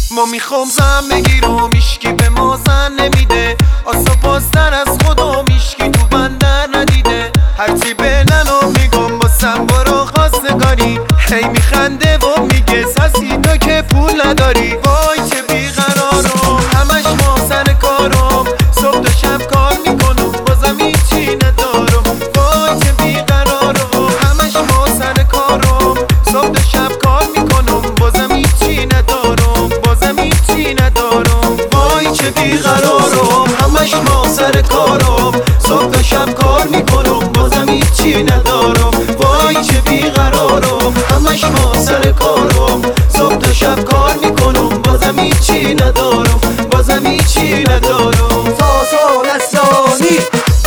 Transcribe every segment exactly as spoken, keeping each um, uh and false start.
ما میخوام زن بگیرم ایشکی به ما زن نمیده، آسا پاستر از خودم ایشکی تو بندر ندیده. هرچی به ننو میگم باسم برو خواستگاری، هی میخنده و میگه سسی تو که پول نداری. وای چه بیقرارم همش ما سر کارم، صبح تا شب کار میکنم بازم هیچی ندارم. وای چه بیقرارم همش ما سر کارم، صبح تا شب کار میکنم بازم هیچی ندارم، بازم هیچی ندارم. وای چه بیقرارم همش ما سر کارم، صبح تا شب کار میکنم بازم هیچی ندارم. وای چه بیقرارم همش ما سر کارم، صبح تا شب کار میکنم بازم هیچی ندارم، بازم هیچی ندارم. ساسا لسانی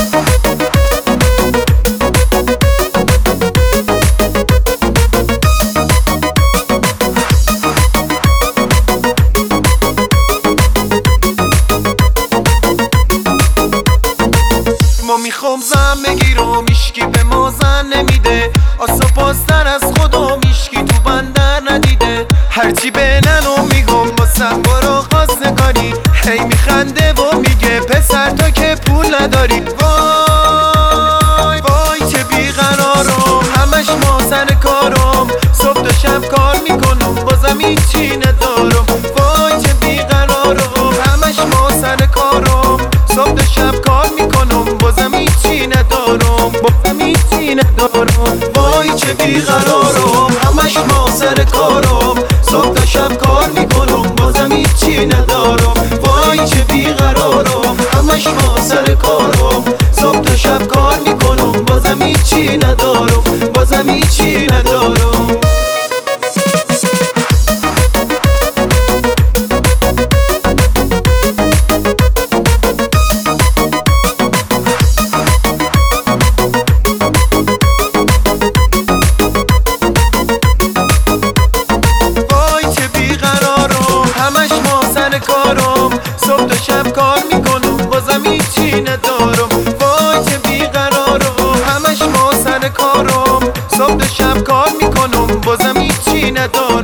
ما میخوام زن بگیرم ایشکی به ما زن نمیده، آسا پاستر از خودم ایشکی تو بندر ندیده. هرچی به ننو میگم باسم برو خواستگاری، هی میخنده و میگه پسر تو که پول نداری. وای وای چه بیقرارم همش ما سر کارم، صبح تا شب کار میکنم بازم هیچی ندارم. وای چه بیقرارم همش ما سر کارم، صبح تا شب کار میکنم بازم هیچی ندارم، بازم هیچی ندارم. وای چه بیقرارم همش ما سر کارم، صبح تا شب کار میکنم بازم هیچی ندارم. وای چه بیقرارم همش ما سر کارم، صبح تا شب کار میکنم بازم هیچی ندارم، بازم هیچی ندارم. کارم صبح تا شب کار میکنم بازم هیچی ندارم. وای چه بیقرارم همش ما سر کارم، صبح تا شب کار میکنم بازم هیچی ندارم.